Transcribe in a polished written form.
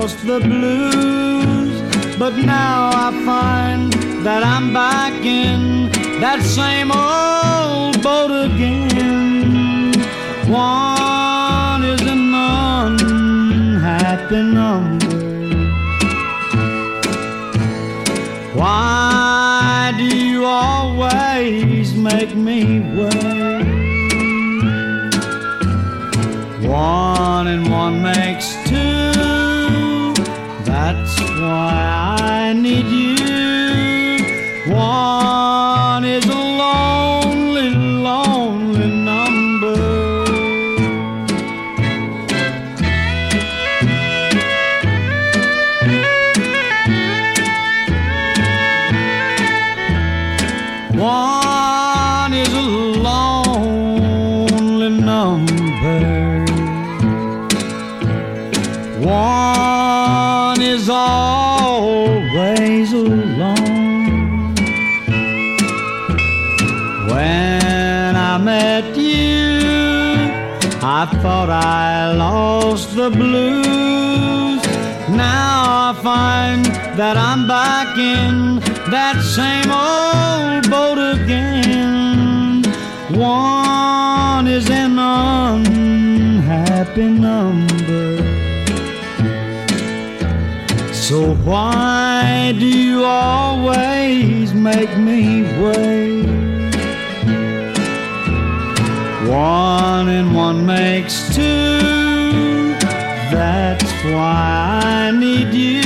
lost the blues, but now I find that I'm back in that same old boat again. One is an unhappy number. Why do you always make me wait? One and one makes two. That's why I need you. One is a lonely, lonely number. One is a lonely number. One is always alone. When I met you, I thought I lost the blues. Now I find that I'm back in that same old boat again. One is an unhappy number. So why do you always make me wait? One and one makes two. That's why I need you.